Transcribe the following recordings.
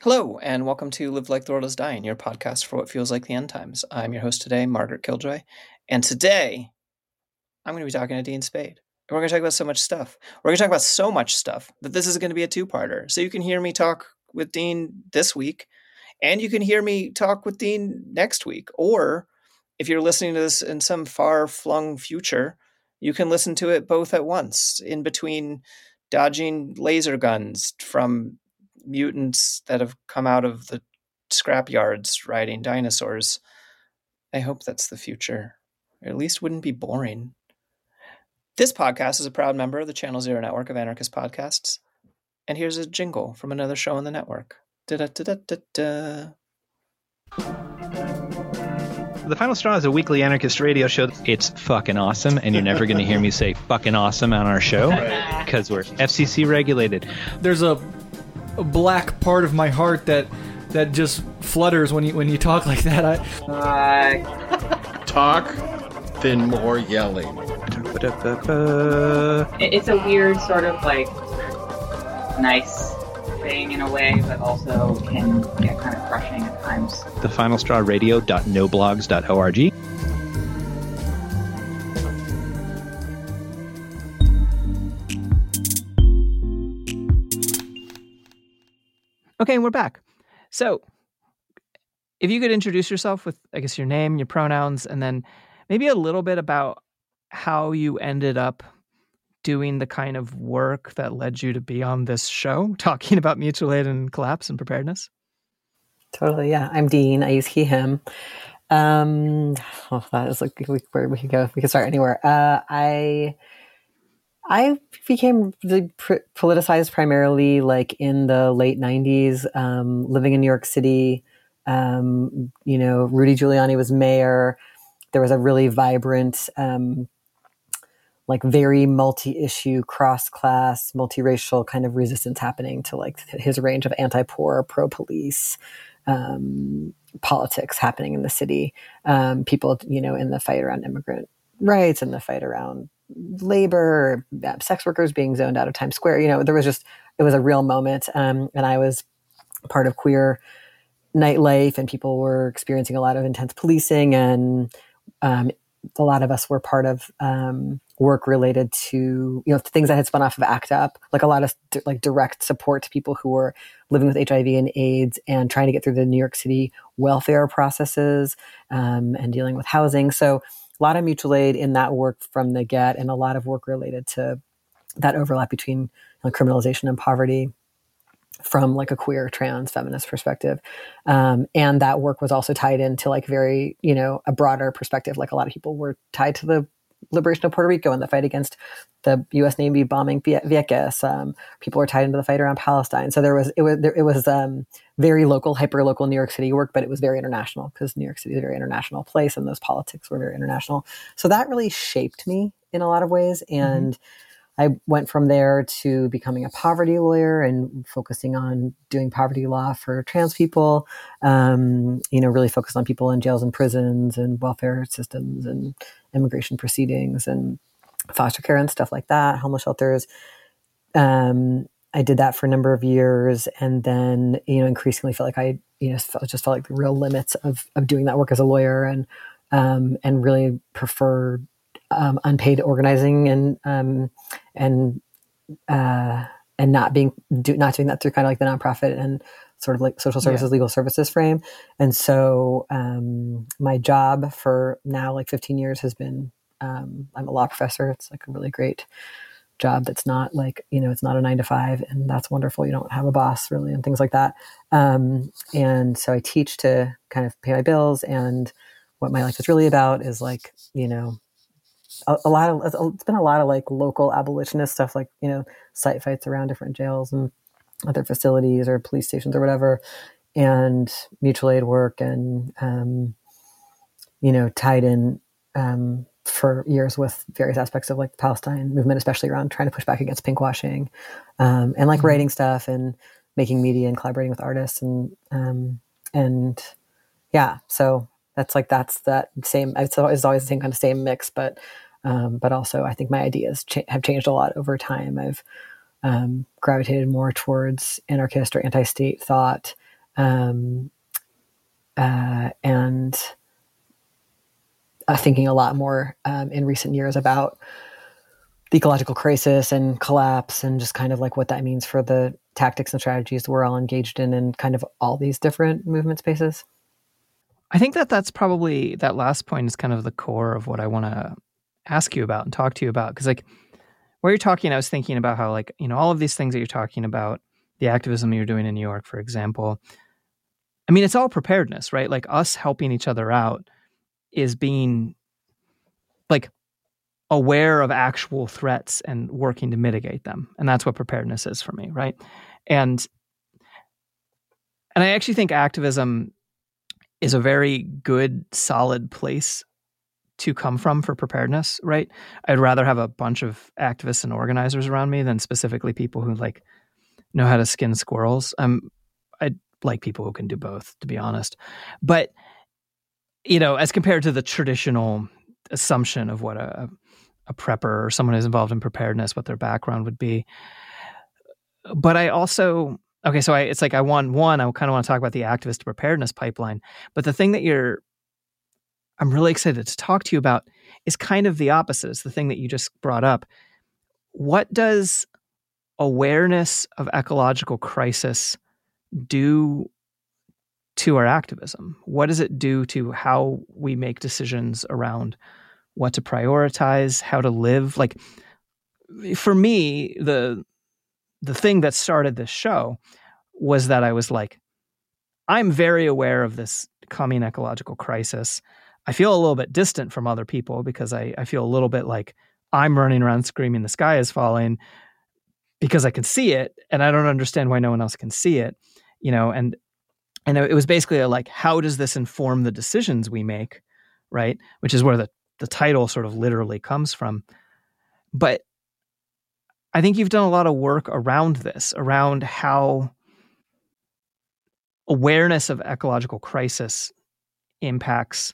Hello, and welcome to Live Like the World is Dying, your podcast for what feels like the end times. I'm your host today, Margaret Killjoy, and today I'm going to be talking to Dean Spade. And we're going to talk about so much stuff. We're going to talk about so much stuff that this is going to be a two-parter. So you can hear me talk with Dean this week, and you can hear me talk with Dean next week. Or if you're listening to this in some far-flung future, you can listen to it both at once, in between dodging laser guns from mutants that have come out of the scrap yards riding dinosaurs. I hope that's the future. Or at least wouldn't be boring. This podcast is a proud member of the Channel Zero network of anarchist podcasts. And here's a jingle from another show on the network. Da-da-da-da-da-da. The Final Straw is a weekly anarchist radio show. It's fucking awesome, and you're never going to hear me say fucking awesome on our show because we're FCC regulated. There's a black part of my heart that just flutters when you talk like that. Talk, then more yelling. It's a weird sort of like nice thing in a way, but also can get kind of crushing at times. thefinalstrawradio.noblogs.org. Okay, and we're back. So, if you could introduce yourself with, I guess, your name, your pronouns, and then maybe a little bit about how you ended up doing the kind of work that led you to be on this show, talking about mutual aid and collapse and preparedness. Totally, yeah. I'm Dean. I use he, him. That is like where we could go. We could start anywhere. I became politicized primarily like in the late 90s, living in New York City. Rudy Giuliani was mayor. There was a really vibrant, like very multi-issue, cross-class, multiracial kind of resistance happening to like his range of anti-poor, pro-police politics happening in the city. People, in the fight around immigrant rights and the fight around labor, sex workers being zoned out of Times Square. It was a real moment. And I was part of queer nightlife, and people were experiencing a lot of intense policing, and a lot of us were part of work related to things that had spun off of ACT UP, like a lot of direct support to people who were living with HIV and AIDS and trying to get through the New York City welfare processes, and dealing with housing. So a lot of mutual aid in that work from the get, and a lot of work related to that overlap between criminalization and poverty from like a queer, trans, feminist perspective. And that work was also tied into like very, a broader perspective. Like a lot of people were tied to the liberation of Puerto Rico and the fight against the U.S. Navy bombing Vieques. People were tied into the fight around Palestine. So it was very local, hyper local New York City work, but it was very international because New York City is a very international place, and those politics were very international. So that really shaped me in a lot of ways. And I went from there to becoming a poverty lawyer and focusing on doing poverty law for trans people, really focused on people in jails and prisons and welfare systems and immigration proceedings and foster care and stuff like that, homeless shelters. I did that for a number of years, and then, increasingly felt like I, felt like the real limits of doing that work as a lawyer, and really preferred unpaid organizing and not doing that through kind of like the nonprofit and sort of like social services, legal services frame. And so my job for now like 15 years has been, I'm a law professor. It's like a really great job that's not like, it's not a 9-to-5, and that's wonderful. You don't have a boss really and things like that. And so I teach to kind of pay my bills, and what my life is really about is like, it's been a lot of like local abolitionist stuff, like, site fights around different jails and other facilities or police stations or whatever, and mutual aid work, and, tied in for years with various aspects of like the Palestine movement, especially around trying to push back against pinkwashing, and like writing stuff and making media and collaborating with artists. And so that's that same, it's always the same kind of same mix, but also I think my ideas have changed a lot over time. I've gravitated more towards anarchist or anti-state thought, and thinking a lot more in recent years about the ecological crisis and collapse and just kind of like what that means for the tactics and strategies we're all engaged in and kind of all these different movement spaces. I think that's probably, that last point is kind of the core of what I want to ask you about and talk to you about. Because like where you're talking, I was thinking about how like, all of these things that you're talking about, the activism you're doing in New York, for example, I mean, it's all preparedness, right? Like us helping each other out is being like aware of actual threats and working to mitigate them. And that's what preparedness is for me, right? And I actually think activism is a very good, solid place to come from for preparedness, right? I'd rather have a bunch of activists and organizers around me than specifically people who like know how to skin squirrels. I like people who can do both, to be honest. But, as compared to the traditional assumption of what a prepper or someone who's involved in preparedness, what their background would be. But I also, it's like I kind of want to talk about the activist preparedness pipeline. But the thing that I'm really excited to talk to you about is kind of the opposite. It's the thing that you just brought up. What does awareness of ecological crisis do to our activism? What does it do to how we make decisions around what to prioritize, how to live? Like for me, the thing that started this show was that I was like, I'm very aware of this coming ecological crisis. I feel a little bit distant from other people because I feel a little bit like I'm running around screaming the sky is falling because I can see it and I don't understand why no one else can see it, and it was basically like, how does this inform the decisions we make, right? Which is where the title sort of literally comes from. But I think you've done a lot of work around this, around how awareness of ecological crisis impacts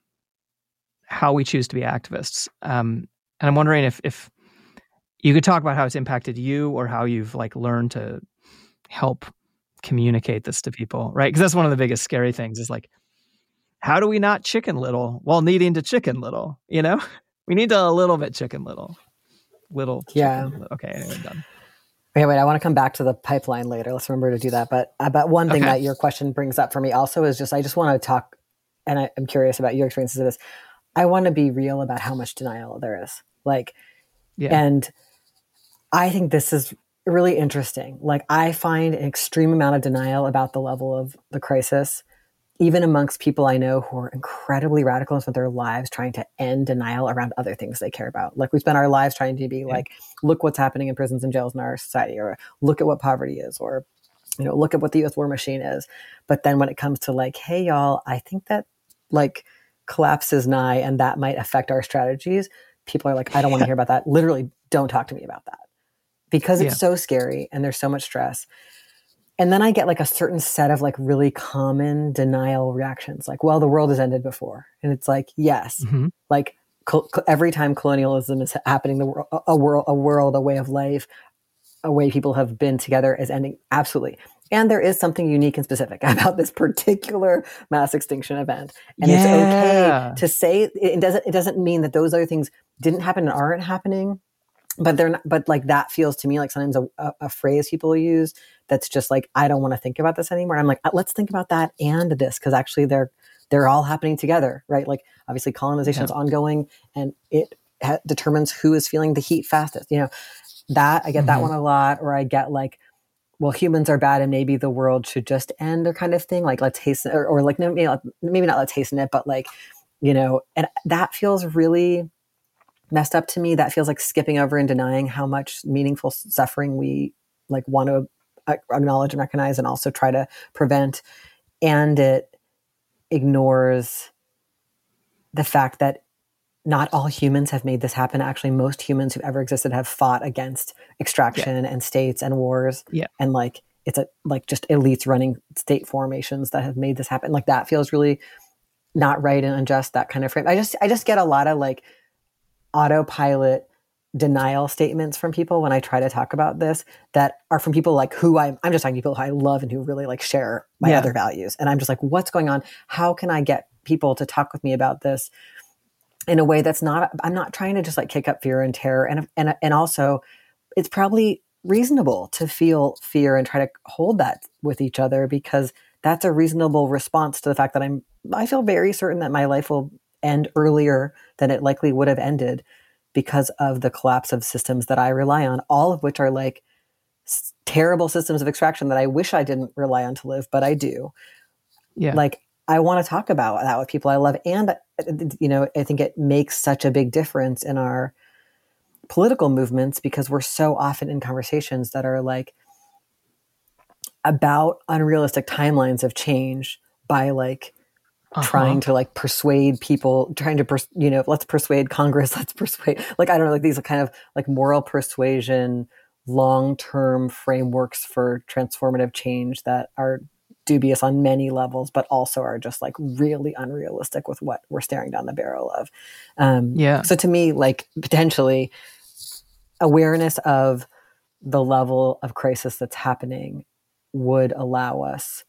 how we choose to be activists. And I'm wondering if you could talk about how it's impacted you or how you've like learned to help communicate this to people, right? Because that's one of the biggest scary things is like, how do we not chicken little while needing to chicken little, We need to a little bit chicken little. Yeah. Okay, anyway, I'm done. Okay, wait, I want to come back to the pipeline later. Let's remember to do that. But one thing that your question brings up for me also is just, I just want to talk, and I'm curious about your experiences of this. I want to be real about how much denial there is. And I think this is really interesting. Like, I find an extreme amount of denial about the level of the crisis, even amongst people I know who are incredibly radical and spend their lives trying to end denial around other things they care about. Like, we spend our lives trying to be like, look what's happening in prisons and jails in our society, or look at what poverty is, or, look at what the U.S. war machine is. But then when it comes to like, hey, y'all, I think that like collapse is nigh and that might affect our strategies, people are like, I don't want to hear about that. Literally, don't talk to me about that. Because it's so scary and there's so much stress. And then I get like a certain set of like really common denial reactions. Like, well, the world has ended before. And it's like, yes, like every time colonialism is happening, a way of life, a way people have been together is ending. Absolutely. And there is something unique and specific about this particular mass extinction event. And it's okay to say it doesn't mean that those other things didn't happen and aren't happening. But they're not, but like that feels to me like sometimes a phrase people use that's just like, I don't want to think about this anymore. I'm like, let's think about that and this, because actually they're all happening together, right? Like obviously colonization is ongoing and it determines who is feeling the heat fastest. That I get that one a lot, or I get like, well, humans are bad and maybe the world should just end, or kind of thing. Like let's hasten, or like maybe not let's hasten it, but like, and that feels really messed up to me. That feels like skipping over and denying how much meaningful suffering we like want to acknowledge and recognize and also try to prevent. And it ignores the fact that not all humans have made this happen. Actually, most humans who've ever existed have fought against extraction and states and wars. Yeah. And like, it's just elites running state formations that have made this happen. Like that feels really not right and unjust, that kind of frame. I just get a lot of like autopilot denial statements from people when I try to talk about this that are from people like who I'm just talking to people who I love and who really like share my other values. And I'm just like, what's going on? How can I get people to talk with me about this in a way that's not, I'm not trying to just like kick up fear and terror. And also it's probably reasonable to feel fear and try to hold that with each other, because that's a reasonable response to the fact that I feel very certain that my life will end earlier than it likely would have ended because of the collapse of systems that I rely on, all of which are like terrible systems of extraction that I wish I didn't rely on to live, but I do. Yeah. Like, I want to talk about that with people I love. And, I think it makes such a big difference in our political movements because we're so often in conversations that are like about unrealistic timelines of change by like trying to like persuade people, trying to, let's persuade Congress, let's persuade, like, I don't know, like these kind of like moral persuasion, long-term frameworks for transformative change that are dubious on many levels, but also are just like really unrealistic with what we're staring down the barrel of. So to me, like potentially awareness of the level of crisis that's happening would allow us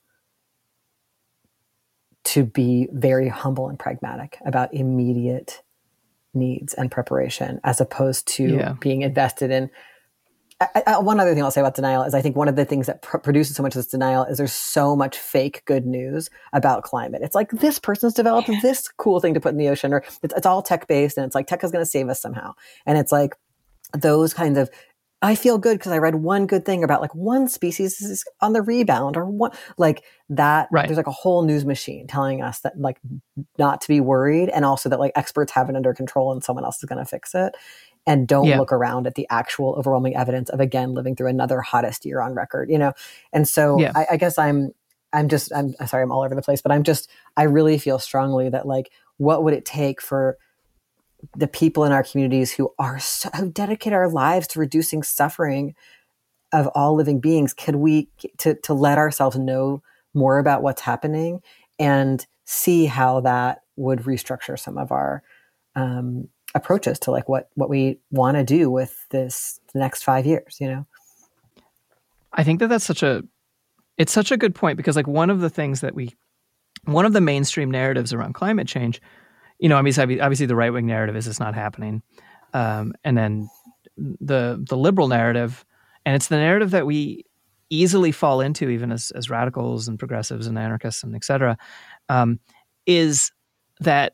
to be very humble and pragmatic about immediate needs and preparation, as opposed to being invested in. One other thing I'll say about denial is I think one of the things that produces so much of this denial is there's so much fake good news about climate. It's like this person's developed this cool thing to put in the ocean, or it's all tech-based, and it's like tech is going to save us somehow. And it's like those kinds of, I feel good because I read one good thing about like one species is on the rebound, or one like that. Right. There's like a whole news machine telling us that like not to be worried, and also that like experts have it under control and someone else is going to fix it. And don't look around at the actual overwhelming evidence of, again, living through another hottest year on record, And so I guess I'm sorry, I'm all over the place, but I really feel strongly that like, what would it take for the people in our communities who dedicate our lives to reducing suffering of all living beings? Could we to let ourselves know more about what's happening and see how that would restructure some of our approaches to like what we want to do with the next 5 years, I think that's such a good point, because like one of the mainstream narratives around climate change, obviously the right-wing narrative is it's not happening. And then the liberal narrative, and it's the narrative that we easily fall into even as radicals and progressives and anarchists and et cetera, is that,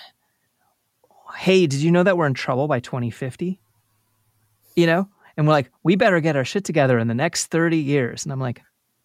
hey, did you know that we're in trouble by 2050? And we're like, we better get our shit together in the next 30 years. And I'm like,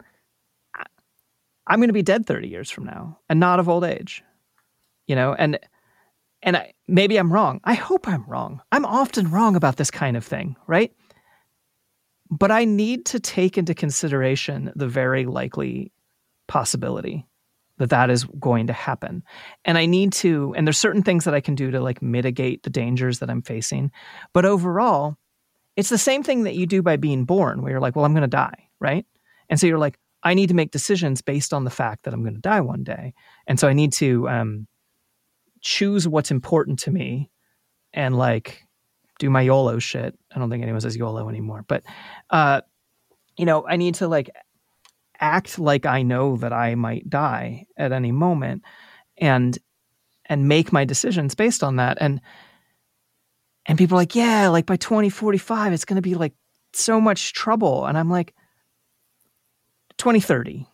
I'm going to be dead 30 years from now and not of old age, and maybe I'm wrong. I hope I'm wrong. I'm often wrong about this kind of thing, right? But I need to take into consideration the very likely possibility that is going to happen. And I need to, and there's certain things that I can do to like mitigate the dangers that I'm facing. But overall, it's the same thing that you do by being born, where you're like, well, I'm going to die, right? And so you're like, I need to make decisions based on the fact that I'm going to die one day. And so I need to choose what's important to me and like do my YOLO shit. I don't think anyone says YOLO anymore, but, I need to like act like I know that I might die at any moment and make my decisions based on that. And people are like, yeah, like by 2045, it's going to be like so much trouble. And I'm like, 2030,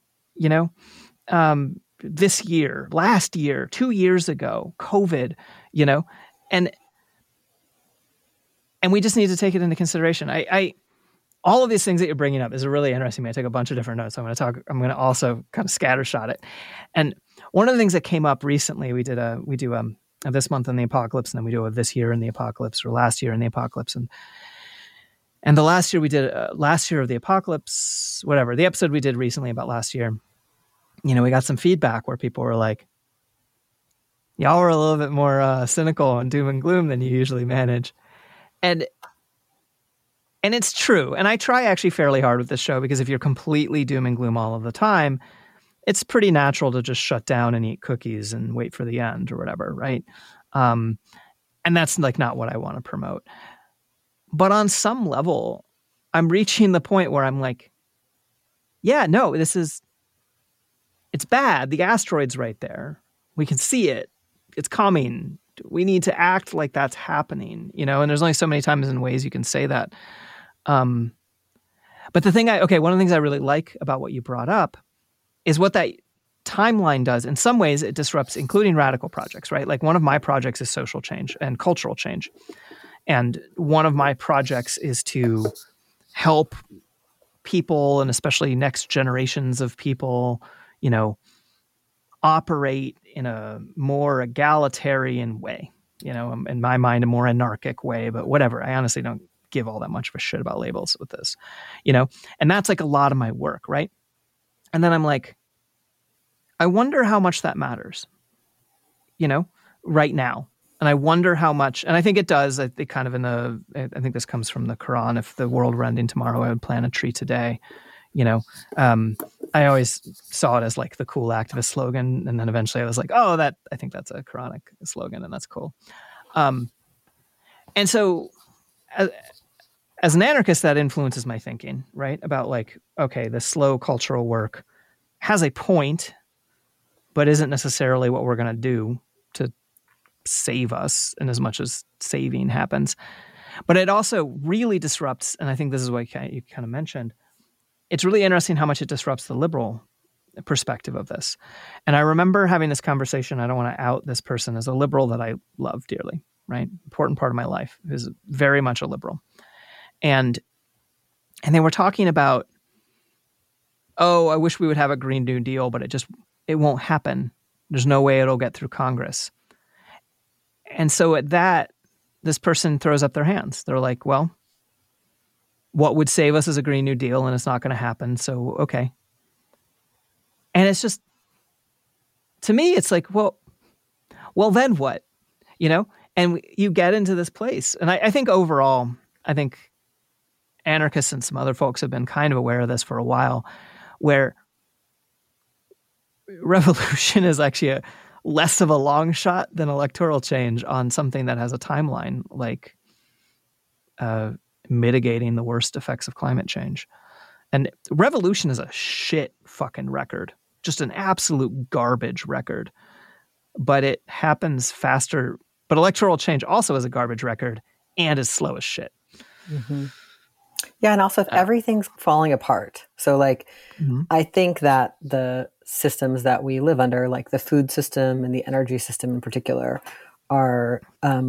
this year, last year, 2 years ago, COVID, and we just need to take it into consideration. All of these things that you're bringing up is really interesting to me. I took a bunch of different notes. I'm going to also kind of scattershot it. And one of the things that came up recently, we do this month in the apocalypse, and then we do a this year in the apocalypse, or last year in the apocalypse. And the last year we did last year of the apocalypse, whatever, the episode we did recently about last year, we got some feedback where people were like, y'all were a little bit more cynical and doom and gloom than you usually manage. And it's true. And I try actually fairly hard with this show, because if you're completely doom and gloom all of the time, it's pretty natural to just shut down and eat cookies and wait for the end or whatever, right? And that's like not what I want to promote. But on some level, I'm reaching the point where I'm like, yeah, no, it's bad. The asteroid's right there. We can see it. It's coming. We need to act like that's happening, and there's only so many times and ways you can say that. But one of the things I really like about what you brought up is what that timeline does. In some ways, it disrupts, including radical projects, right? Like one of my projects is social change and cultural change. And one of my projects is to help people, and especially next generations of people, operate in a more egalitarian way, in my mind, a more anarchic way, but whatever. I honestly don't give all that much of a shit about labels with this, and that's like a lot of my work. Right. And then I'm like, I wonder how much that matters, right now. And I wonder how much, and I think it does. I think I think this comes from the Quran. If the world were ending tomorrow, I would plant a tree today. I always saw it as like the cool activist slogan. And then eventually I was like, oh, I think that's a Quranic slogan and that's cool. And so as an anarchist, that influences my thinking, right? About like, okay, the slow cultural work has a point, but isn't necessarily what we're going to do to save us in as much as saving happens. But it also really disrupts, and I think this is what you kind of mentioned, it's really interesting how much it disrupts the liberal perspective of this. And I remember having this conversation, I don't want to out this person as a liberal that I love dearly, right? Important part of my life, who's very much a liberal. And they were talking about, oh, I wish we would have a Green New Deal, but it won't happen. There's no way it'll get through Congress. And so at that, this person throws up their hands. They're like, well, what would save us is a Green New Deal, and it's not going to happen. So, okay. And it's just, to me, it's like, well, then what? And you get into this place. And I think overall, anarchists and some other folks have been kind of aware of this for a while, where revolution is actually less of a long shot than electoral change on something that has a timeline, like mitigating the worst effects of climate change. And revolution is a shit fucking record, just an absolute garbage record. But it happens faster. But electoral change also is a garbage record and is slow as shit. Mm-hmm. Yeah, and also if everything's falling apart. So like, I think that the systems that we live under, like the food system and the energy system in particular, are,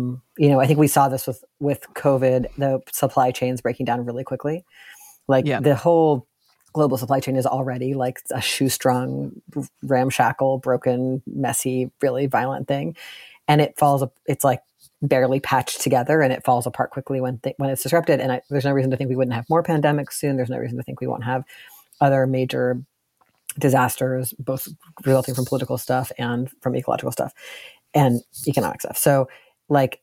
I think we saw this with COVID, the supply chains breaking down really quickly. Like the whole global supply chain is already like a shoestrung, ramshackle, broken, messy, really violent thing. And it's like barely patched together, and it falls apart quickly when it's disrupted. And there's no reason to think we wouldn't have more pandemics soon. There's no reason to think we won't have other major disasters, both resulting from political stuff and from ecological stuff and economic stuff. So like,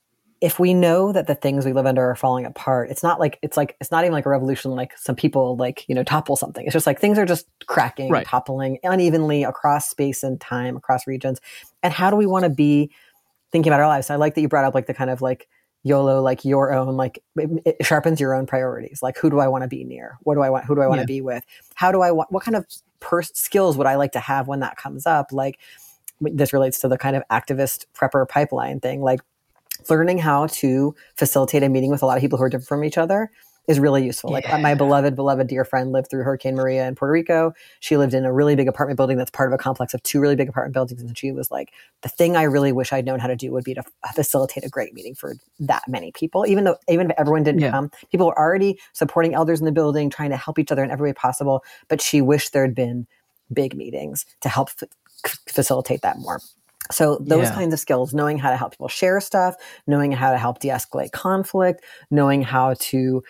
if we know that the things we live under are falling apart, it's not even like a revolution, like some people topple something. It's just like things are just cracking, right, toppling unevenly across space and time, across regions. And how do we want to be thinking about our lives? So I like that you brought up like the kind of like YOLO, like your own, like it sharpens your own priorities. Like, who do I want to be near? What do I want? Who do I want to be with? How do I want? What kind of skills would I like to have when that comes up? Like, this relates to the kind of activist prepper pipeline thing. Like, learning how to facilitate a meeting with a lot of people who are different from each other is really useful. Like my beloved dear friend lived through Hurricane Maria in Puerto Rico. She lived in a really big apartment building that's part of a complex of 2 really big apartment buildings. And she was like, the thing I really wish I'd known how to do would be to facilitate a great meeting for that many people. Even if everyone didn't come, people were already supporting elders in the building, trying to help each other in every way possible. But she wished there'd been big meetings to help facilitate that more. So those kinds of skills, knowing how to help people share stuff, knowing how to help de-escalate conflict, knowing how to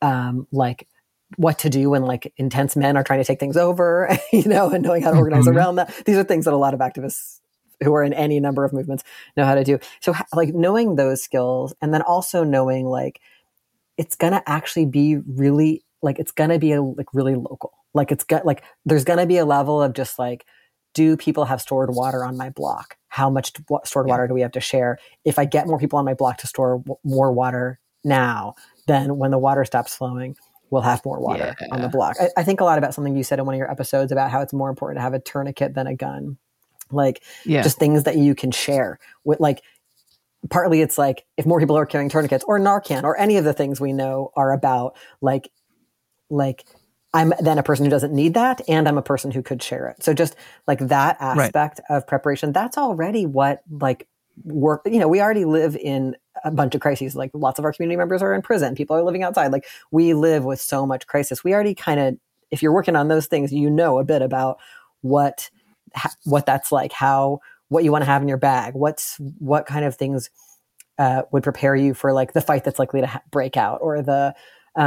like what to do when like intense men are trying to take things over, and knowing how to organize around that. These are things that a lot of activists who are in any number of movements know how to do. So like knowing those skills, and then also knowing like it's going to actually be really like, it's going to be really local. Like there's going to be a level of just like, do people have stored water on my block? How much stored water do we have to share? If I get more people on my block to store more water now, then when the water stops flowing, we'll have more water on the block. I think a lot about something you said in one of your episodes about how it's more important to have a tourniquet than a gun. Like just things that you can share with, like, partly it's like if more people are carrying tourniquets or Narcan or any of the things we know are about like I'm then a person who doesn't need that, and I'm a person who could share it. So just like that aspect of preparation, that's already what like work, we already live in a bunch of crises. Like lots of our community members are in prison. People are living outside. Like we live with so much crisis. We already kind of, if you're working on those things, a bit about what that's like, what you want to have in your bag, what kind of things would prepare you for like the fight that's likely to break out, or the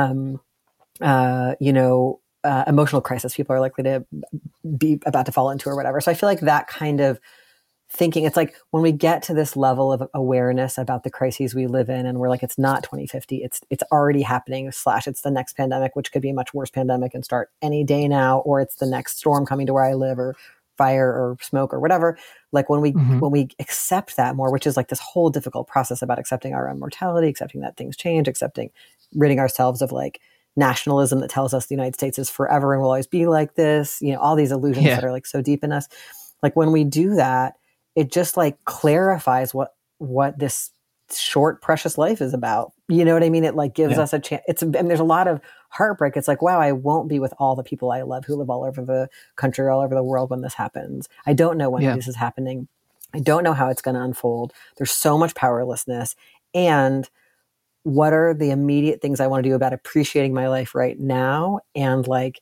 emotional crisis people are likely to be about to fall into or whatever. So I feel like that kind of thinking, it's like when we get to this level of awareness about the crises we live in, and we're like, it's not 2050, it's already happening, / it's the next pandemic, which could be a much worse pandemic and start any day now, or it's the next storm coming to where I live, or fire or smoke or whatever. Like when we accept that more, which is like this whole difficult process about accepting our own mortality, accepting that things change, ridding ourselves of like nationalism that tells us the United States is forever and will always be like this, all these illusions that are like so deep in us. Like when we do that, it just like clarifies what this short, precious life is about. You know what I mean? It like gives us a chance. And there's a lot of heartbreak. It's like, wow, I won't be with all the people I love who live all over the country, all over the world when this happens. I don't know when this is happening. I don't know how it's going to unfold. There's so much powerlessness. And what are the immediate things I want to do about appreciating my life right now? And like,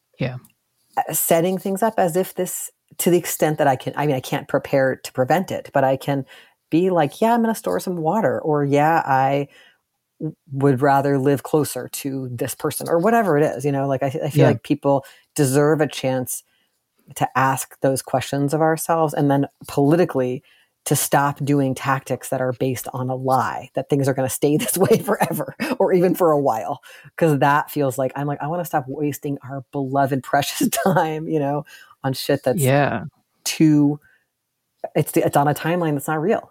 setting things up as if this, to the extent that I can't prepare to prevent it, but I can be like, I'm going to store some water, or I would rather live closer to this person, or whatever it is, like I feel like people deserve a chance to ask those questions of ourselves, and then politically to stop doing tactics that are based on a lie that things are going to stay this way forever, or even for a while. Cause that feels like, I'm like, I want to stop wasting our beloved precious time, on shit that's too, it's on a timeline that's not real,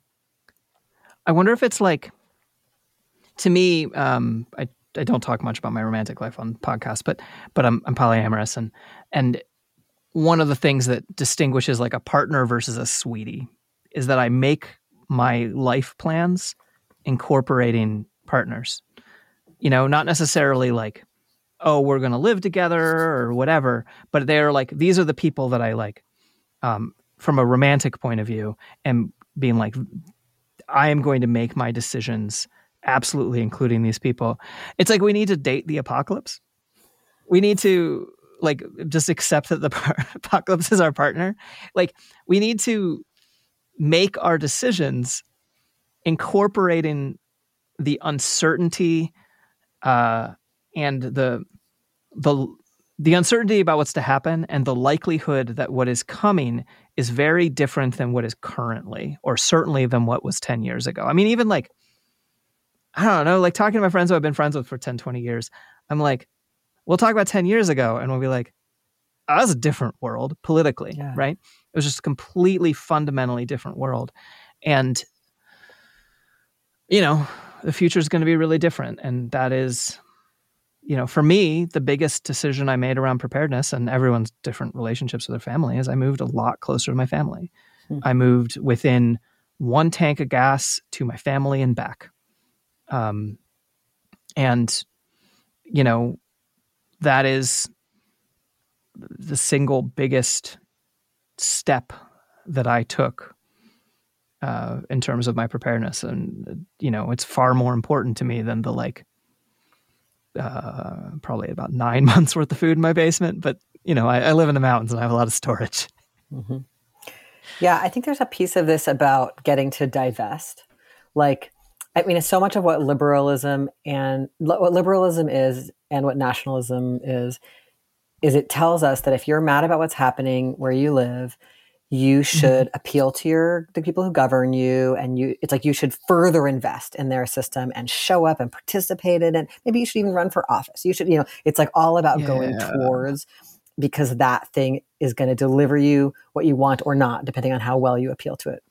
I wonder if it's like, to me, I don't talk much about my romantic life on podcasts, but I'm polyamorous, and one of the things that distinguishes like a partner versus a sweetie is that I make my life plans incorporating partners. Not necessarily like, oh, we're going to live together or whatever, but they're like, these are the people that I like, from a romantic point of view, and being like, I am going to make my decisions absolutely including these people. It's like we need to date the apocalypse. We need to like just accept that the apocalypse is our partner. Like we need to make our decisions incorporating the uncertainty and the uncertainty about what's to happen, and the likelihood that what is coming is very different than what is currently, or certainly than what was 10 years ago. I mean, even like, I don't know, like talking to my friends who I've been friends with for 10, 20 years, I'm like, we'll talk about 10 years ago and we'll be like, oh, that was a different world politically, right? It was just a completely fundamentally different world. And, the future is going to be really different. And that is, for me, the biggest decision I made around preparedness, and everyone's different relationships with their family, is I moved a lot closer to my family. I moved within 1 tank of gas to my family and back. And, that is the single biggest step that I took in terms of my preparedness. And, it's far more important to me than the like, probably about 9 months worth of food in my basement. But, I live in the mountains and I have a lot of storage. Mm-hmm. Yeah, I think there's a piece of this about getting to divest. Like, I mean, it's so much of what liberalism is and what nationalism is it tells us that if you're mad about what's happening where you live, you should appeal to the people who govern you, and it's like you should further invest in their system and show up and participate in it. Maybe you should even run for office. You should, it's like all about going towards, because that thing is going to deliver you what you want or not, depending on how well you appeal to it.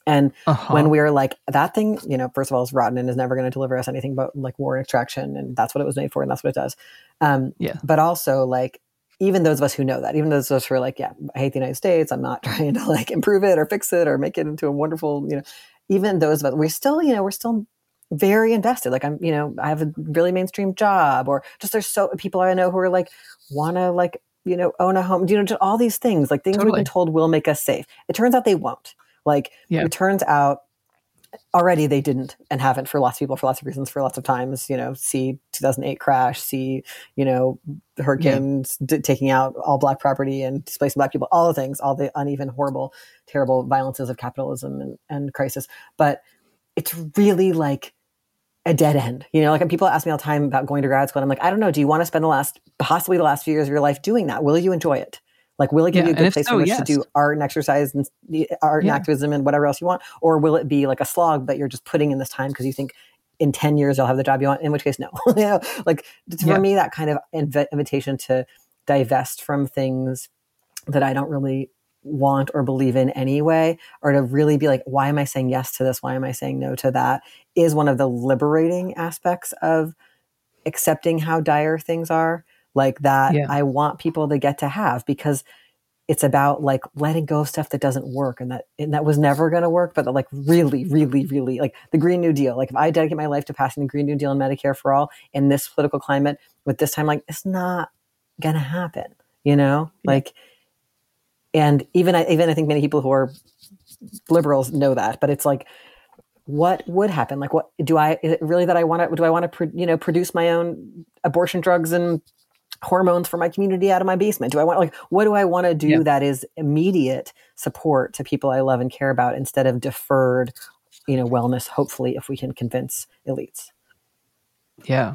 And Uh-huh. when we were like, that thing, you know, first of all, is rotten and is never going to deliver us anything but like war and extraction. And that's what it was made for. And that's what it does. Yeah. But also like, even those of us who know that, even those of us who are like, yeah, I hate the United States. I'm not trying to like improve it or fix it or make it into a wonderful, you know, even those of us, we're still very invested. Like I'm, you know, I have a really mainstream job, or just there's so people I know who are like, want to like, you know, own a home, you know, just all these things, like things we've been told will make us safe. It turns out they won't. Like it turns out already they didn't and haven't for lots of people, for lots of reasons, for lots of times, you know, see 2008 crash, see, you know, hurricanes taking out all Black property and displacing Black people, all the things, all the uneven, horrible, terrible violences of capitalism and crisis. But it's really like a dead end, you know, like, and people ask me all the time about going to grad school. And I'm like, I don't know. Do you want to spend possibly the last few years of your life doing that? Will you enjoy it? Like, will it give you a good place in which to do art and exercise and art and activism and whatever else you want? Or will it be like a slog, but you're just putting in this time because you think in 10 years you'll have the job you want, in which case, no. You know, like for me, that kind of invitation to divest from things that I don't really want or believe in anyway, or to really be like, why am I saying yes to this? Why am I saying no to that? Is one of the liberating aspects of accepting how dire things are. Like that I want people to get to have, because it's about like letting go of stuff that doesn't work and that was never going to work, but that like really, really, really, like the Green New Deal. Like if I dedicate my life to passing the Green New Deal and Medicare for all in this political climate with this time, like it's not going to happen, you know, like, and even I think many people who are liberals know that, but it's like, what would happen? Like, what is it really that I want to, do I want to, produce my own abortion drugs and hormones for my community out of my basement? What do I want to do that is immediate support to people I love and care about instead of deferred, wellness, hopefully, if we can convince elites. Yeah.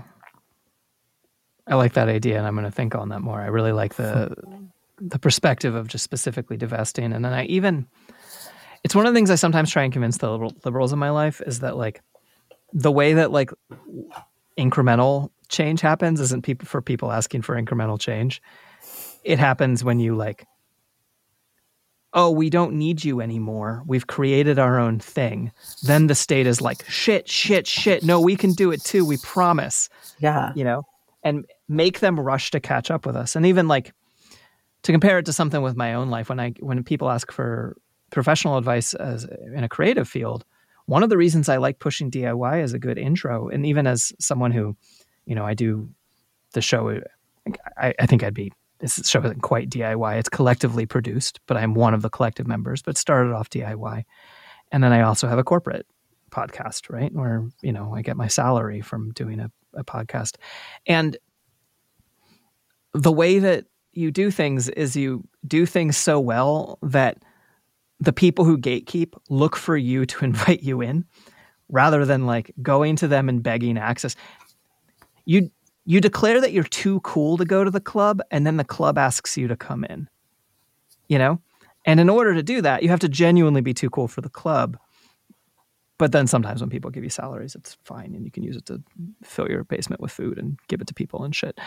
I like that idea, and I'm going to think on that more. I really like the perspective of just specifically divesting. And then it's one of the things I sometimes try and convince the liberals in my life is that like the way that like incremental change happens isn't for people asking for incremental change. It happens when you like, oh, we don't need you anymore. We've created our own thing. Then the state is like, shit. No, we can do it too. We promise. Yeah. And make them rush to catch up with us. And even like to compare it to something with my own life, when people ask for professional advice in a creative field, one of the reasons I like pushing DIY as a good intro, and even as someone who, I do the show, I think this show isn't quite DIY. It's collectively produced, but I'm one of the collective members, but it started off DIY. And then I also have a corporate podcast, right? Where, I get my salary from doing a podcast. And the way that you do things is you do things so well that the people who gatekeep look for you to invite you in rather than like going to them and begging access. You declare that you're too cool to go to the club, and then the club asks you to come in, And in order to do that, you have to genuinely be too cool for the club. But then sometimes when people give you salaries, it's fine, and you can use it to fill your basement with food and give it to people and shit.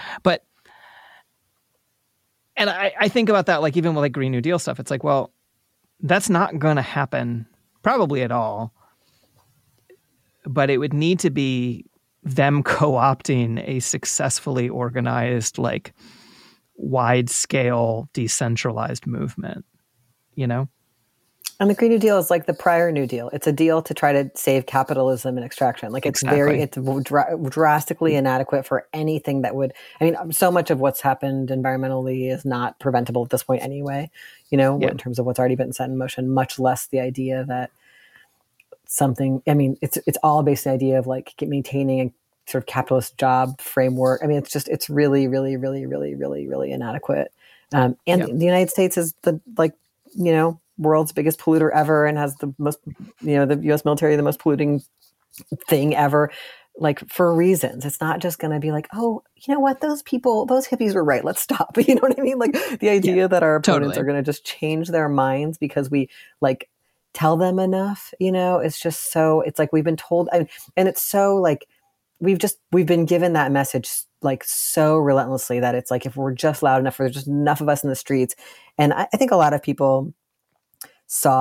And I think about that, like even with like Green New Deal stuff, it's like, well, that's not going to happen probably at all. But it would need to be them co-opting a successfully organized, like wide-scale, decentralized movement, And the Green New Deal is like the prior New Deal. It's a deal to try to save capitalism and extraction. Like it's drastically inadequate for anything that would, so much of what's happened environmentally is not preventable at this point anyway, in terms of what's already been set in motion, much less the idea that something, it's all based on the idea of like maintaining a sort of capitalist job framework. It's really, really, really, really, really, really inadequate. The United States is the world's biggest polluter ever and has the most, the U.S. military, the most polluting thing ever, like for reasons. It's not just going to be like, oh, you know what, those hippies were right, let's stop. You know what I mean? Like the idea that our opponents are going to just change their minds because we like tell them enough, it's just so, it's like we've been told, and it's so like, we've been given that message like so relentlessly that it's like, if we're just loud enough, there's just enough of us in the streets. And I think a lot of people saw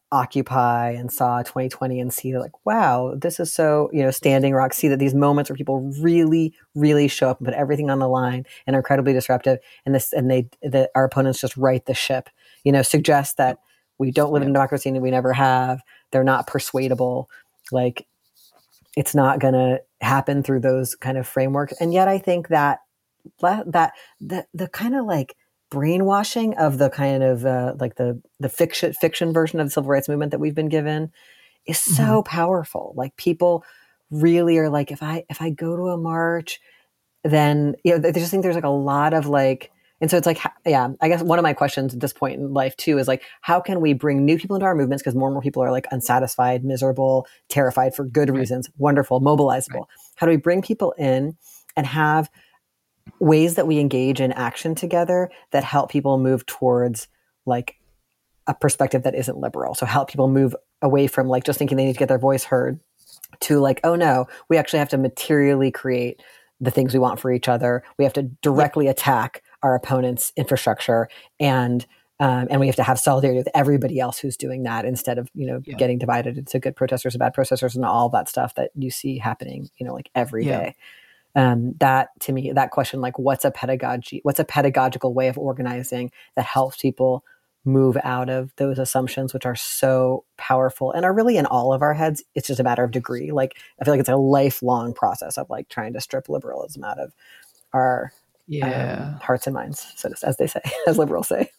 Occupy and saw 2020 and see like, wow, this is so, Standing Rock, see that these moments where people really, really show up and put everything on the line and are incredibly disruptive, our opponents just right the ship, suggest that we don't live in a democracy and we never have. They're not persuadable. Like, it's not going to happen through those kind of frameworks. And yet I think that the kind of like brainwashing of the kind of like the fiction version of the civil rights movement that we've been given is so powerful. Like, people really are like, if I go to a march, then they just think there's like a lot of like, and so it's like, I guess one of my questions at this point in life too is like, how can we bring new people into our movements? Because more and more people are like unsatisfied, miserable, terrified for good reasons, wonderful, mobilizable. Right. How do we bring people in and have ways that we engage in action together that help people move towards like a perspective that isn't liberal? So help people move away from like just thinking they need to get their voice heard to like, oh no, we actually have to materially create the things we want for each other. We have to directly attack our opponent's infrastructure, and we have to have solidarity with everybody else who's doing that, instead of getting divided into good protesters and bad protesters and all that stuff that you see happening like every day. That, to me, that question, like, what's a pedagogical way of organizing that helps people move out of those assumptions, which are so powerful and are really in all of our heads. It's just a matter of degree. Like, I feel like it's a lifelong process of like trying to strip liberalism out of our hearts and minds, so as they say, as liberals say.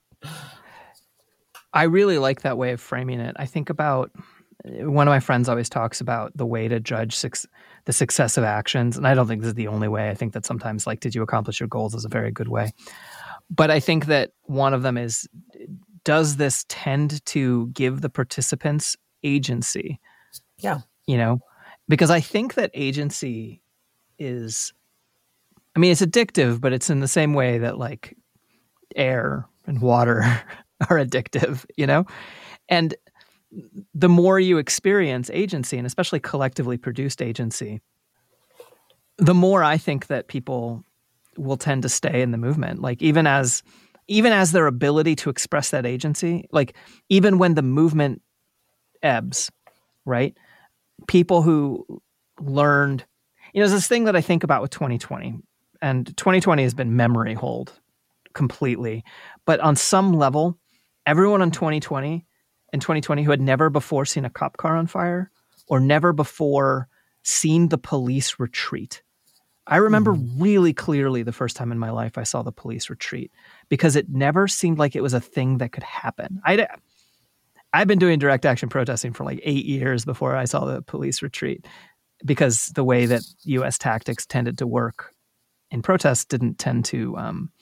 I really like that way of framing it. I think about, one of my friends always talks about the way to judge the success of actions. And I don't think this is the only way. I think that sometimes, like, did you accomplish your goals is a very good way. But I think that one of them is, does this tend to give the participants agency? Yeah. Because I think that agency is, I mean, it's addictive, but it's in the same way that like air and water are addictive, And the more you experience agency, and especially collectively produced agency, the more I think that people will tend to stay in the movement. Like, even as their ability to express that agency, like even when the movement ebbs, right? People who learned, there's this thing that I think about with 2020, and 2020 has been memory hold completely. But on some level, everyone in 2020 who had never before seen a cop car on fire or never before seen the police retreat. I remember really clearly the first time in my life I saw the police retreat, because it never seemed like it was a thing that could happen. I've been doing direct action protesting for like 8 years before I saw the police retreat, because the way that U.S. tactics tended to work in protests didn't tend to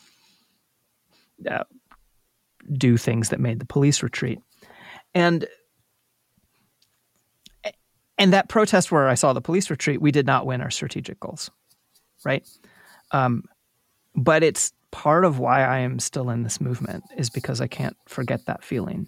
do things that made the police retreat. And that protest where I saw the police retreat, we did not win our strategic goals, right? But it's part of why I am still in this movement, is because I can't forget that feeling.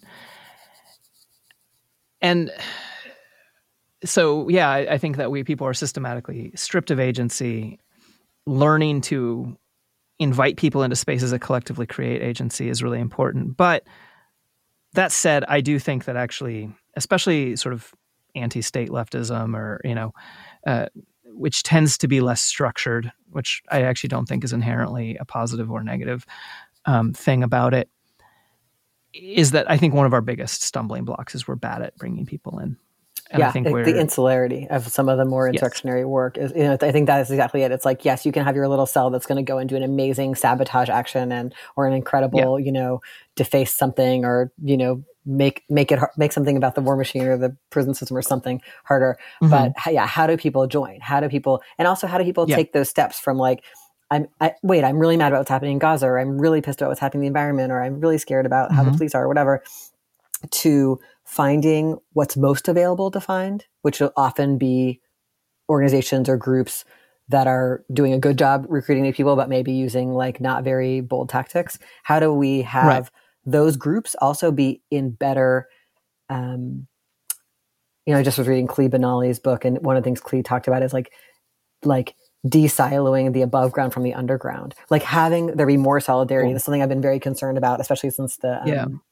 And so, yeah, I think that people are systematically stripped of agency. Learning to invite people into spaces that collectively create agency is really important. But that said, I do think that actually, especially sort of anti-state leftism, or, which tends to be less structured, which I actually don't think is inherently a positive or negative thing about it, is that I think one of our biggest stumbling blocks is we're bad at bringing people in. And I think the insularity of some of the more insurrectionary work is, I think that is exactly it. It's like, yes, you can have your little cell that's going to go and do an amazing sabotage action or an incredible, deface something, or, make something about the war machine or the prison system or something harder. Mm-hmm. But how do people join? How do people take those steps from like, I'm really mad about what's happening in Gaza, or I'm really pissed about what's happening in the environment, or I'm really scared about how the police are, or whatever, to finding what's most available to find, which will often be organizations or groups that are doing a good job recruiting new people, but maybe using like not very bold tactics. How do we have those groups also be in better, I just was reading Clee Benally's book, and one of the things Clee talked about is like de-siloing the above ground from the underground, like having there be more solidarity. That's something I've been very concerned about, especially since the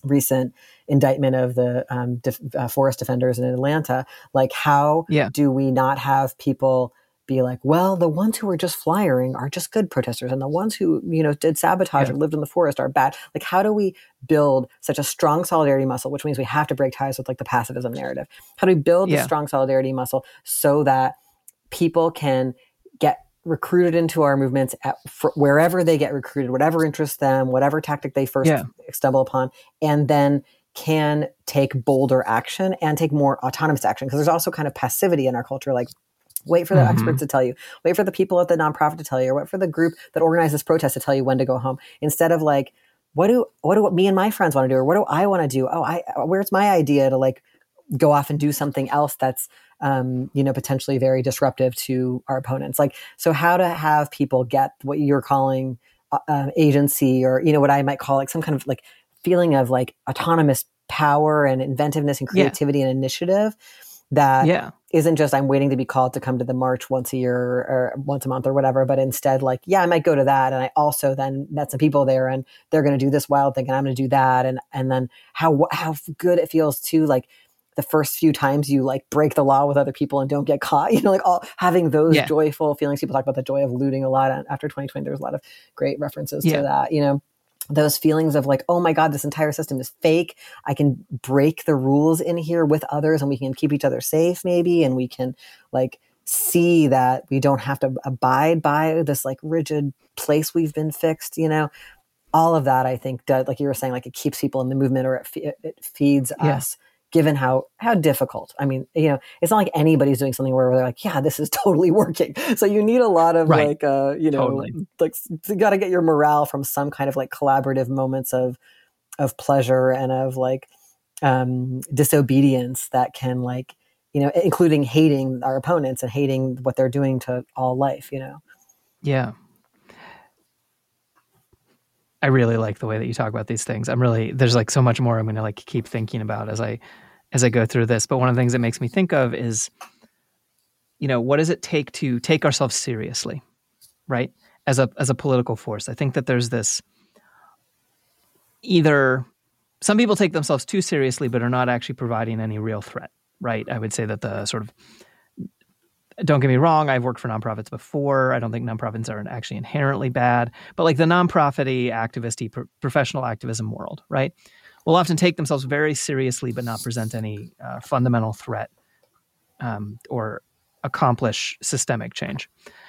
recent indictment of the forest defenders in Atlanta. Like, how do we not have people be like, well, the ones who were just flying are just good protesters, and the ones who, did sabotage or lived in the forest are bad? Like, how do we build such a strong solidarity muscle, which means we have to break ties with like the pacifism narrative? How do we build the strong solidarity muscle so that people can get recruited into our movements wherever they get recruited, whatever interests them, whatever tactic they first stumble upon, and then can take bolder action and take more autonomous action? Because there's also kind of passivity in our culture, like, wait for the experts to tell you, wait for the people at the nonprofit to tell you, or wait for the group that organized this protest to tell you when to go home, instead of like, what do me and my friends want to do, or what do I want to do? Where's my idea to like go off and do something else that's potentially very disruptive to our opponents? Like, so how to have people get what you're calling agency, or what I might call like some kind of like feeling of like autonomous power and inventiveness and creativity and initiative that isn't just, I'm waiting to be called to come to the march once a year or once a month or whatever, but instead like, I might go to that, and I also then met some people there, and they're going to do this wild thing, and I'm going to do that, and then how good it feels to like the first few times you like break the law with other people and don't get caught, like all having those joyful feelings. People talk about the joy of looting a lot after 2020. There's a lot of great references to that, those feelings of like, oh my God, this entire system is fake. I can break the rules in here with others, and we can keep each other safe maybe. And we can like see that we don't have to abide by this like rigid place we've been fixed, all of that. I think does, like you were saying, like it keeps people in the movement, or it feeds us, given how difficult. I mean, it's not like anybody's doing something where they're like, this is totally working. So you need a lot of like, totally. Like you got to get your morale from some kind of like collaborative moments of pleasure and of like disobedience that can like, including hating our opponents and hating what they're doing to all life, Yeah. I really like the way that you talk about these things. There's like so much more I'm going to like keep thinking about as I go through this. But one of the things that makes me think of is, what does it take to take ourselves seriously, right? As a political force. I think that there's this, either some people take themselves too seriously, but are not actually providing any real threat, right? I would say that the sort of, don't get me wrong, I've worked for nonprofits before. I don't think nonprofits are actually inherently bad, but like the nonprofit-y, activist-y, professional activism world, right, will often take themselves very seriously but not present any fundamental threat or accomplish systemic change.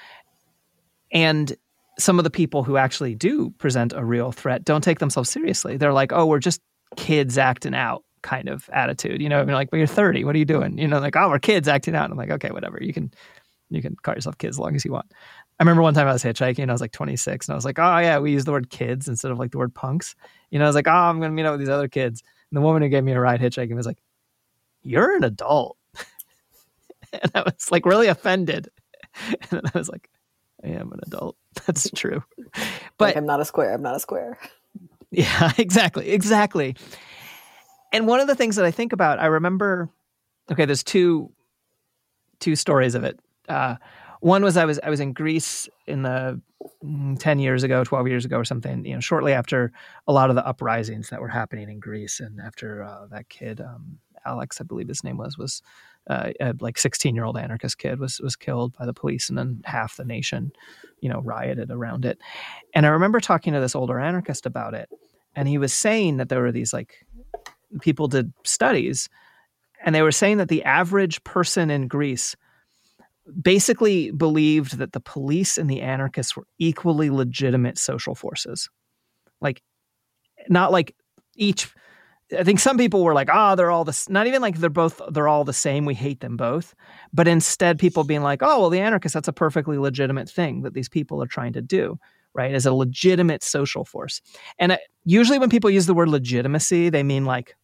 And some of the people who actually do present a real threat don't take themselves seriously. They're like, oh, we're just kids acting out kind of attitude, I mean, like, but you're 30, what are you doing? Like, oh, we're kids acting out. I'm like, okay, whatever. You can call yourself kids as long as you want. I remember one time I was hitchhiking, I was like 26, and I was like, oh yeah, we use the word kids instead of like the word punks. I was like, oh, I'm going to meet up with these other kids. And the woman who gave me a ride hitchhiking was like, you're an adult. And I was like really offended. And then I was like, I am an adult. That's true. But like, I'm not a square. Yeah, exactly. And one of the things that I think about, I remember, okay, there's two stories of it. One was I was in Greece in the 10 years ago, 12 years ago or something, shortly after a lot of the uprisings that were happening in Greece. And after that kid, Alex, I believe his name was a like 16-year-old anarchist kid was killed by the police, and then half the nation, rioted around it. And I remember talking to this older anarchist about it. And he was saying that there were these like, people did studies, and they were saying that the average person in Greece basically believed that the police and the anarchists were equally legitimate social forces. Like, not like each, I think some people were like, they're all this, not even like they're all the same, we hate them both. But instead people being like, oh, well, the anarchists, that's a perfectly legitimate thing that these people are trying to do, right? As a legitimate social force. And usually when people use the word legitimacy, they mean like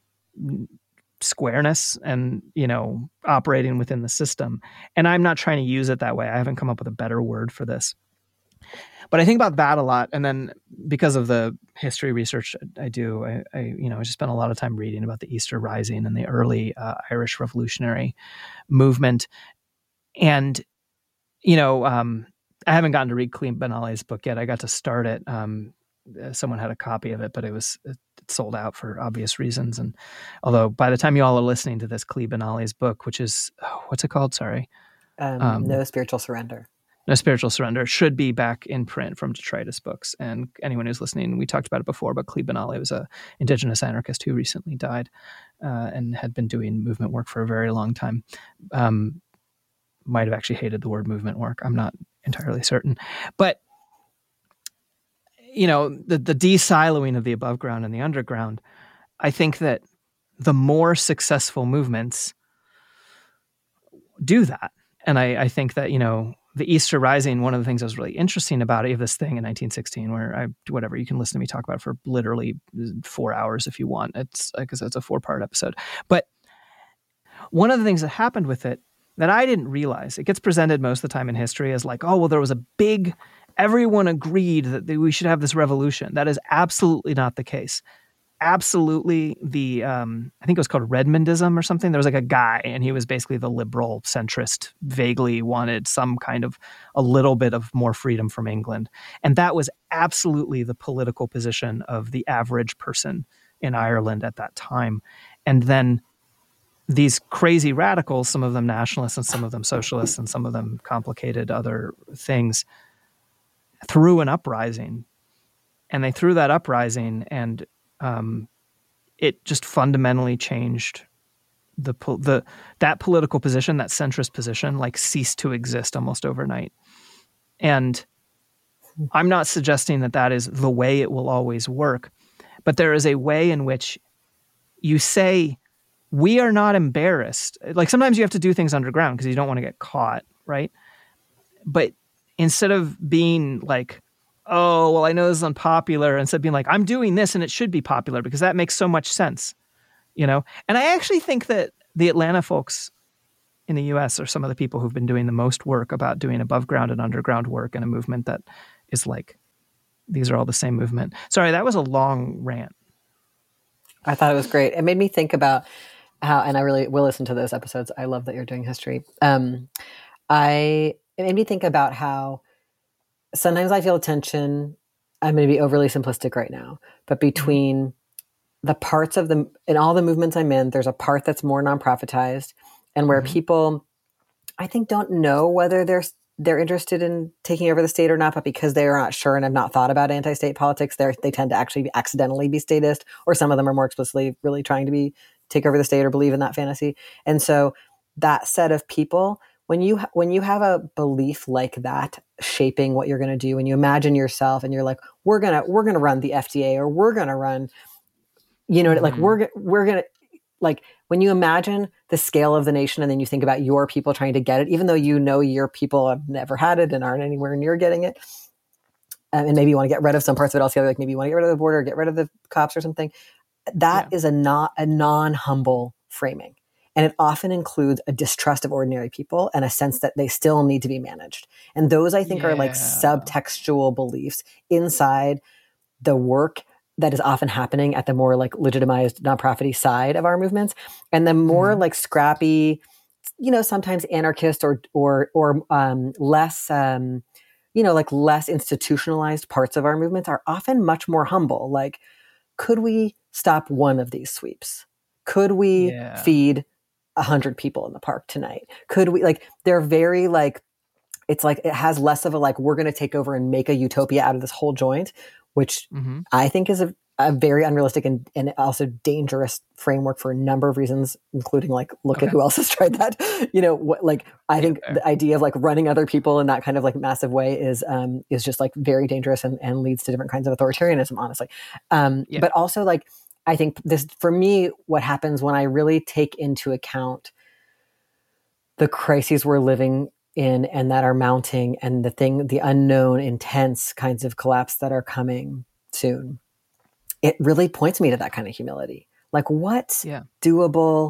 squareness and, operating within the system. And I'm not trying to use it that way. I haven't come up with a better word for this. But I think about that a lot. And then because of the history research I do, I just spent a lot of time reading about the Easter Rising and the early Irish revolutionary movement. And, I haven't gotten to read Clete Benally's book yet. I got to start it someone had a copy of it, but it sold out for obvious reasons. And although by the time you all are listening to this, Klee Benally's book, which is, what's it called? Sorry. No Spiritual Surrender. No Spiritual Surrender should be back in print from Detritus Books. And anyone who's listening, we talked about it before, but Klee Benally was a indigenous anarchist who recently died and had been doing movement work for a very long time. Might have actually hated the word movement work. I'm not entirely certain. But, the de-siloing of the above ground and the underground, I think that the more successful movements do that. And I think that, the Easter Rising, one of the things that was really interesting about it, you have this thing in 1916 where you can listen to me talk about it for literally 4 hours if you want. It's because it's a 4-part episode. But one of the things that happened with it that I didn't realize, it gets presented most of the time in history as like, oh, well, there was everyone agreed that we should have this revolution. That is absolutely not the case. Absolutely, I think it was called Redmondism or something. There was like a guy, and he was basically the liberal centrist, vaguely wanted some kind of a little bit of more freedom from England. And that was absolutely the political position of the average person in Ireland at that time. And then these crazy radicals, some of them nationalists and some of them socialists and some of them complicated other things, threw an uprising. And they threw that uprising, and it just fundamentally changed that political position, that centrist position, like ceased to exist almost overnight. And I'm not suggesting that is the way it will always work, but there is a way in which you say, we are not embarrassed. Like sometimes you have to do things underground because you don't want to get caught, right? But instead of being like, oh, well, I know this is unpopular, instead of being like, I'm doing this and it should be popular because that makes so much sense, And I actually think that the Atlanta folks in the US are some of the people who've been doing the most work about doing above ground and underground work in a movement that is like, these are all the same movement. Sorry, that was a long rant. I thought it was great. It made me think about how, and I really will listen to those episodes. I love that you're doing history. It made me think about how sometimes I feel a tension. I'm going to be overly simplistic right now, but between the parts of in all the movements I'm in, there's a part that's more non-profitized and where people, I think, don't know whether they're interested in taking over the state or not, but because they are not sure and have not thought about anti-state politics, they tend to actually accidentally be statist, or some of them are more explicitly really trying to take over the state or believe in that fantasy. And so that set of people, when you have a belief like that shaping what you're going to do, and you imagine yourself and you're like, we're going to run the FDA, or we're going to run, like we're going to, like when you imagine the scale of the nation and then you think about your people trying to get it, even though your people have never had it and aren't anywhere near getting it. And maybe you want to get rid of some parts of it altogether, like maybe you want to get rid of the border or get rid of the cops or something. That is a non-humble framing. And it often includes a distrust of ordinary people and a sense that they still need to be managed. And those, I think, are like subtextual beliefs inside the work that is often happening at the more like legitimized nonprofit-y side of our movements. And the more like scrappy, sometimes anarchist or less, like less institutionalized parts of our movements are often much more humble. Like, could we stop one of these sweeps? Could we feed 100 people in the park tonight? Could we, like, they're very like, it's like, it has less of a, like, we're going to take over and make a utopia out of this whole joint, which I think is a very unrealistic and also dangerous framework for a number of reasons, including like, look at who else has tried that. I think the idea of like running other people in that kind of like massive way is just like very dangerous and leads to different kinds of authoritarianism, honestly. But also like, I think this, for me, what happens when I really take into account the crises we're living in and that are mounting, and the unknown, intense kinds of collapse that are coming soon, it really points me to that kind of humility. Like, what's doable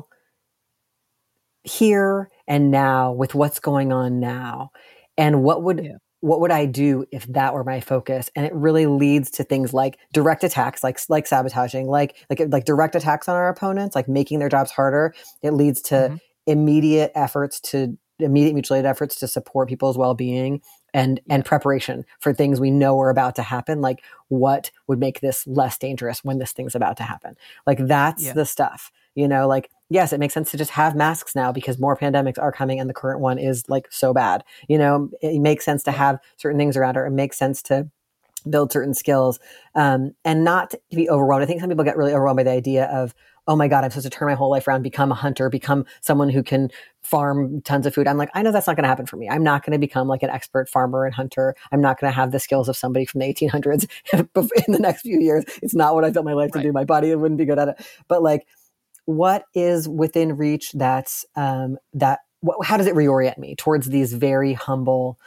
here and now with what's going on now? And what would I do if that were my focus? And it really leads to things like direct attacks, like sabotaging, like direct attacks on our opponents, like making their jobs harder. It leads to immediate efforts to immediate mutual aid efforts to support people's well-being and preparation for things we know are about to happen. Like, what would make this less dangerous when this thing's about to happen? Like, that's the stuff, like, yes, it makes sense to just have masks now because more pandemics are coming and the current one is like so bad. It makes sense to have certain things around her. It makes sense to build certain skills, and not to be overwhelmed. I think some people get really overwhelmed by the idea of, oh my God, I'm supposed to turn my whole life around, become a hunter, become someone who can farm tons of food. I'm like, I know that's not going to happen for me. I'm not going to become like an expert farmer and hunter. I'm not going to have the skills of somebody from the 1800s in the next few years. It's not what I built my life to do. My body wouldn't be good at it. But like, what is within reach how does it reorient me towards these very humble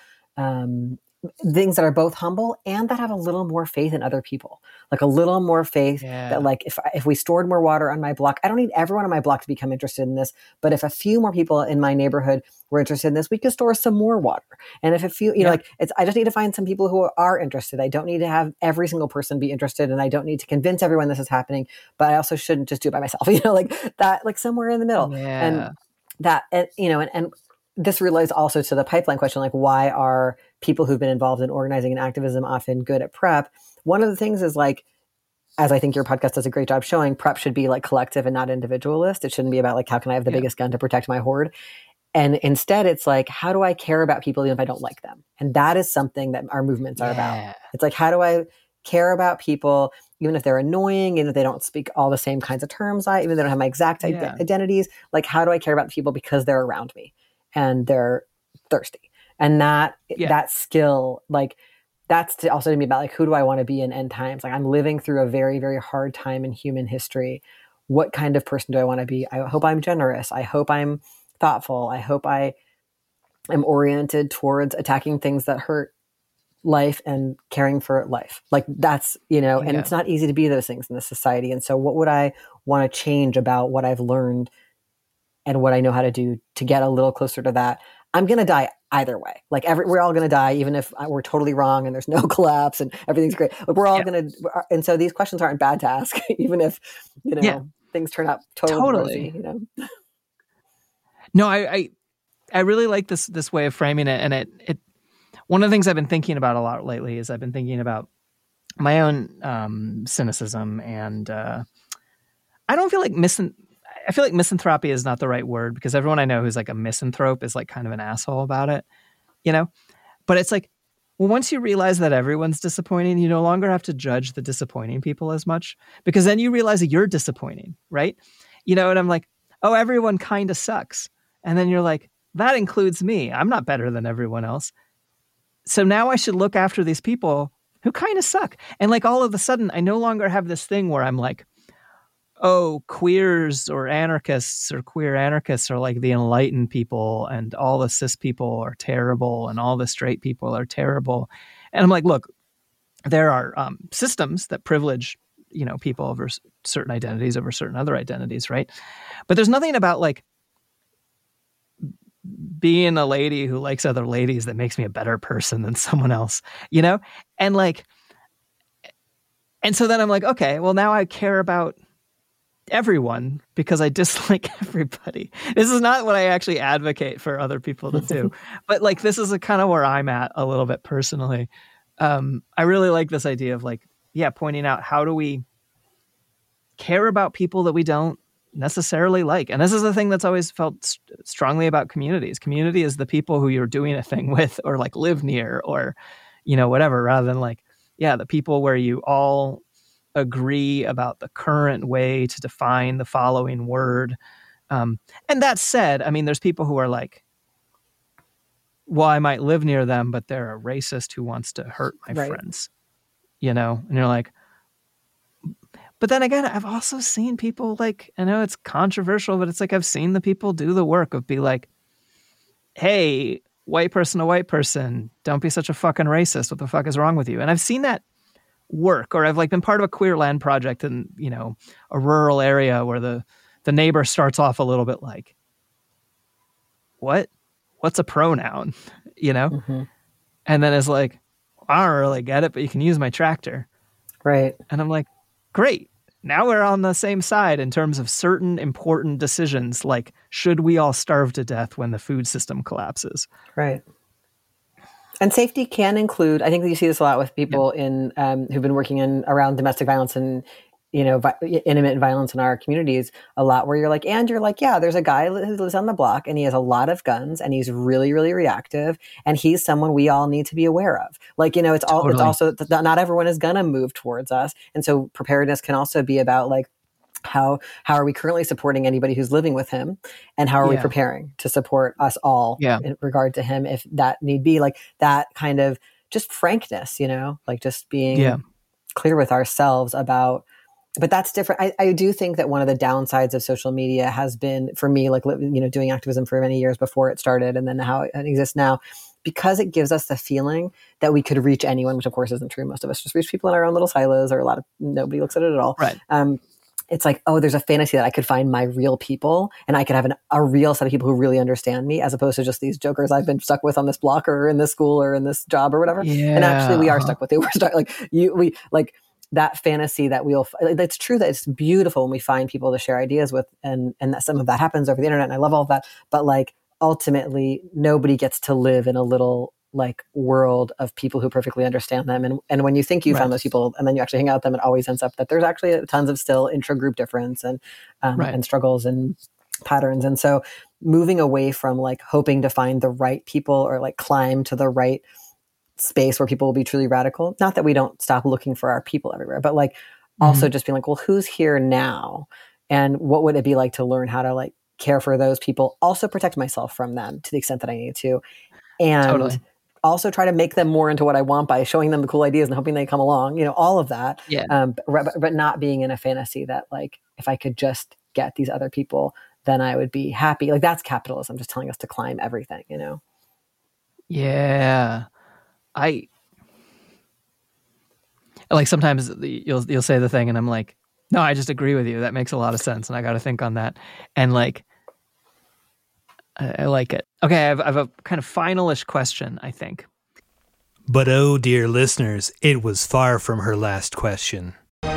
things that are both humble and that have a little more faith in other people, like a little more faith that like, if we stored more water on my block, I don't need everyone on my block to become interested in this, but if a few more people in my neighborhood were interested in this, we could store some more water. And if a few, I just need to find some people who are interested. I don't need to have every single person be interested, and I don't need to convince everyone this is happening, but I also shouldn't just do it by myself, like that, like somewhere in the middle. And that, and this relates also to the pipeline question, like, why are people who've been involved in organizing and activism often good at prep? One of the things is, like, as I think your podcast does a great job showing, prep should be like collective and not individualist. It shouldn't be about like, how can I have the biggest gun to protect my horde? And instead it's like, how do I care about people even if I don't like them? And that is something that our movements are about. It's like, how do I care about people even if they're annoying, even if they don't speak all the same kinds of terms, even if they don't have my exact identities? Like, how do I care about people because they're around me and they're thirsty? And that skill, like, that's also to me about like, who do I want to be in end times? Like, I'm living through a very, very hard time in human history. What kind of person do I want to be? I hope I'm generous. I hope I'm thoughtful. I hope I am oriented towards attacking things that hurt life and caring for life. Like, that's, and it's not easy to be those things in this society. And so what would I want to change about what I've learned and what I know how to do to get a little closer to that? I'm going to die either way. Like, we're all going to die, even if we're totally wrong and there's no collapse and everything's great. Like, we're all going to, and so these questions aren't bad to ask, even if, things turn out totally. No, I really like this way of framing it. And it one of the things I've been thinking about a lot lately is I've been thinking about my own cynicism, and I don't feel like I feel like misanthropy is not the right word, because everyone I know who's like a misanthrope is like kind of an asshole about it, but it's like, well, once you realize that everyone's disappointing, you no longer have to judge the disappointing people as much, because then you realize that you're disappointing, right? And I'm like, oh, everyone kind of sucks. And then you're like, that includes me. I'm not better than everyone else. So now I should look after these people who kind of suck. And like, all of a sudden, I no longer have this thing where I'm like, oh, queers or anarchists or queer anarchists are like the enlightened people, and all the cis people are terrible, and all the straight people are terrible. And I'm like, look, there are systems that privilege, people over certain identities over certain other identities, right? But there's nothing about like being a lady who likes other ladies that makes me a better person than someone else, And like, and so then I'm like, okay, well, now I care about everyone because I dislike everybody. This is not what I actually advocate for other people to do, but like, this is a kind of where I'm at a little bit personally. I really like this idea of like, pointing out, how do we care about people that we don't necessarily like? And this is the thing that's always felt strongly about communities. Community is the people who you're doing a thing with, or like live near, or, whatever, rather than like, the people where you all agree about the current way to define the following word. And that said, I mean, there's people who are like, well, I might live near them, but they're a racist who wants to hurt my friends, and you're like, but then again, I've also seen people like, I know it's controversial, but it's like, I've seen the people do the work of be like, hey, white person to white person, don't be such a fucking racist. What the fuck is wrong with you? And I've seen that work, or I've like been part of a queer land project in, a rural area where the neighbor starts off a little bit like, what's a pronoun, Mm-hmm. And then is like, I don't really get it, but you can use my tractor. Right. And I'm like, great. Now we're on the same side in terms of certain important decisions, like should we all starve to death when the food system collapses? Right. And safety can include, I think that you see this a lot with people in who've been working in around domestic violence and, intimate violence in our communities a lot, where you're like, yeah, there's a guy who lives on the block and he has a lot of guns and he's really, really reactive. And he's someone we all need to be aware of. Like, it's also not everyone is going to move towards us. And so preparedness can also be about like, how are we currently supporting anybody who's living with him, and how are we preparing to support us all in regard to him if that need be, like that kind of just frankness, like just being clear with ourselves about. But that's different. I do think that one of the downsides of social media has been, for me, like, doing activism for many years before it started and then how it exists now, because it gives us the feeling that we could reach anyone, which of course isn't true. Most of us just reach people in our own little silos, or nobody looks at it at all. Right. It's like, oh, there's a fantasy that I could find my real people and I could have a real set of people who really understand me, as opposed to just these jokers I've been stuck with on this block or in this school or in this job or whatever. Yeah. And actually we are stuck with it. We're stuck, that fantasy that it's true that it's beautiful when we find people to share ideas with, and that some of that happens over the internet, and I love all of that. But like, ultimately nobody gets to live in a little like world of people who perfectly understand them. And when you think you found those people and then you actually hang out with them, it always ends up that there's actually tons of still intra-group difference and struggles and patterns. And so moving away from like hoping to find the right people or like climb to the right space where people will be truly radical. Not that we don't stop looking for our people everywhere, but like also just being like, well, who's here now? And what would it be like to learn how to like care for those people, also protect myself from them to the extent that I need to. And also try to make them more into what I want by showing them the cool ideas and hoping they come along, all of that. Yeah. But not being in a fantasy that like, if I could just get these other people, then I would be happy. Like that's capitalism, just telling us to climb everything, Yeah. I like sometimes you'll say the thing and I'm like, no, I just agree with you. That makes a lot of sense. And I got to think on that. And like, I like it. Okay. I have a kind of finalish question, I think. But oh, dear listeners, it was far from her last question.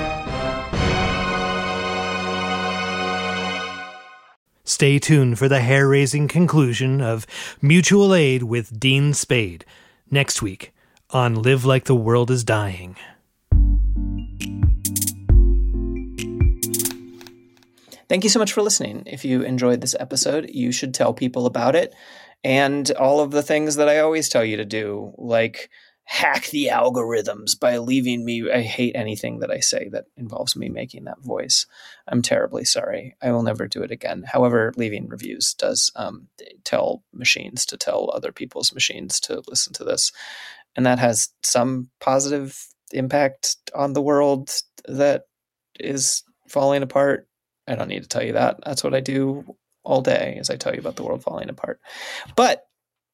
Stay tuned for the hair-raising conclusion of Mutual Aid with Dean Spade next week on Live Like the World is Dying. Thank you so much for listening. If you enjoyed this episode, you should tell people about it and all of the things that I always tell you to do, like hack the algorithms by leaving me. I hate anything that I say that involves me making that voice. I'm terribly sorry. I will never do it again. However, leaving reviews does tell machines to tell other people's machines to listen to this. And that has some positive impact on the world that is falling apart. I don't need to tell you that. That's what I do all day, is I tell you about the world falling apart. But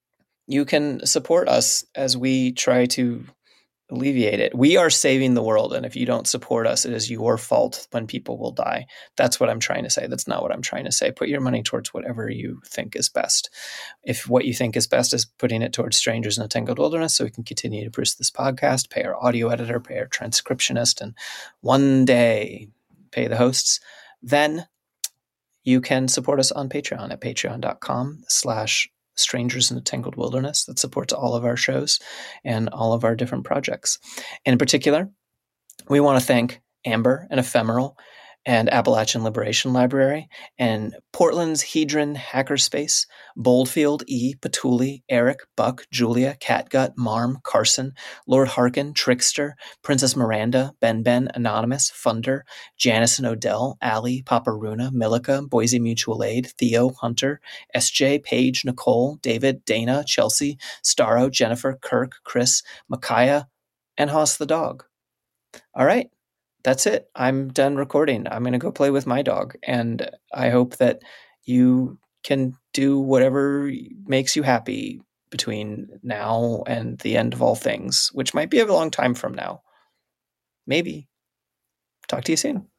you can support us as we try to alleviate it. We are saving the world, and if you don't support us, it is your fault when people will die. That's what I'm trying to say. That's not what I'm trying to say. Put your money towards whatever you think is best. If what you think is best is putting it towards Strangers in a Tangled Wilderness so we can continue to produce this podcast, pay our audio editor, pay our transcriptionist, and one day pay the hosts, then you can support us on Patreon at patreon.com/Strangers in a Tangled Wilderness. That supports all of our shows and all of our different projects. And in particular, we want to thank Amber and Ephemeral and Appalachian Liberation Library and Portland's Hedron Hackerspace, Boldfield, E, Patuli, Eric, Buck, Julia, Catgut, Marm, Carson, Lord Harkin, Trickster, Princess Miranda, Ben, Anonymous, Funder, Janice and Odell, Allie, Paparuna, Milica, Boise Mutual Aid, Theo, Hunter, SJ, Paige, Nicole, David, Dana, Chelsea, Starro, Jennifer, Kirk, Chris, Micaiah, and Hoss the dog. All right. That's it. I'm done recording. I'm going to go play with my dog. And I hope that you can do whatever makes you happy between now and the end of all things, which might be a long time from now. Maybe. Talk to you soon.